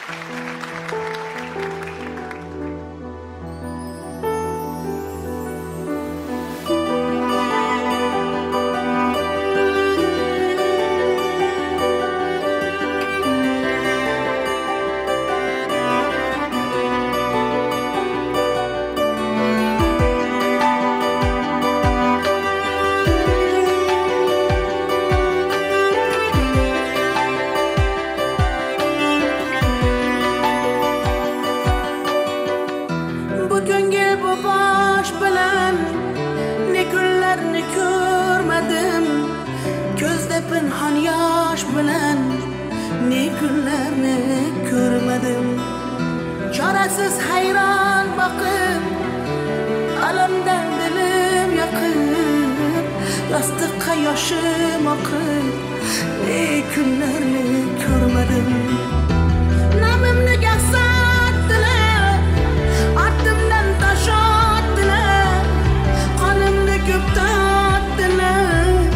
Pinhon yosh bilan ne kunlarni ko'rmadim. Chorasiz hayron boqib, alamdan dilim yoqib, yostiqqa yoshim oqib, ne kunlarni ko'rmadim. Namimni gasatdilar, ortimdan tosh otdilar, qonimni ko'p tortdilar.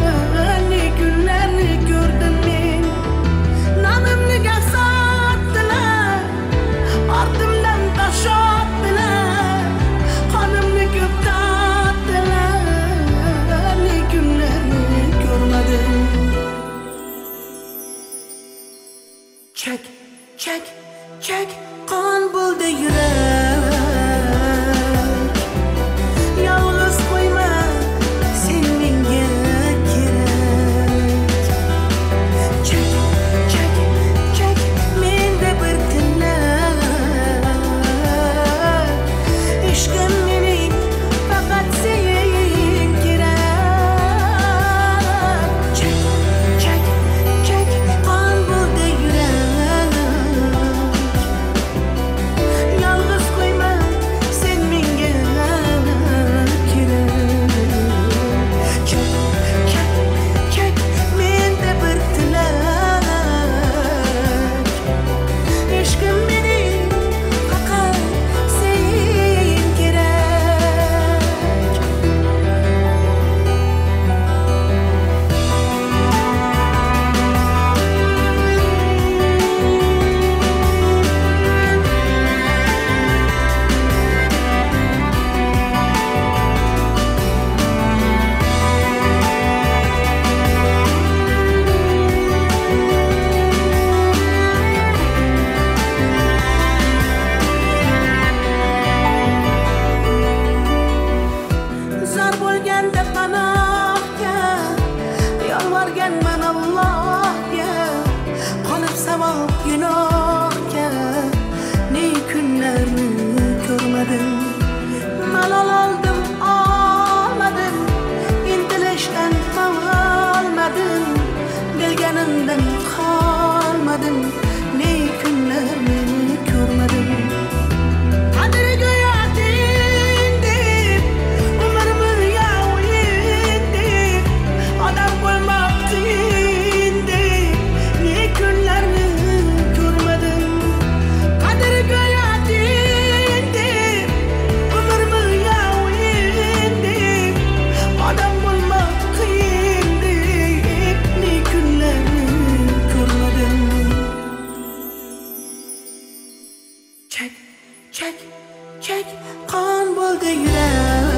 Çek, çek, çek, kan buldu yürek. Yalnız koyma, sen menga kerak. Çek, çek, çek, mende bir tilak. İşkim mening faqat sen kerak. Çek, çek, çek, kan buldu yürek. Yalnız koyma, sen menga kerak. Çek, çek, çek, mende bir tilak. İşkim mening faqat sen kerak. Zor bo'lganda panohga yolvorganman Allohga, qolib savob gunohga, ne kunlarni ko'rmadim. Malol oldim, olmadim, intilishdan qolmadim, bilganimdan qolmadim, ne kunlarni ko'rmadim. Qadriga yoting deb, umrimni yo'qin deb, odam bo'lmoq qiyin deb, ne kunlarni ko'rmadim. Qadriga yoting deb, umrimni yo'qin deb, odam bo'lmoq qiyin deb, ne kunlarni ko'rmadim. Çek, çek, çek, kan buldu yürek.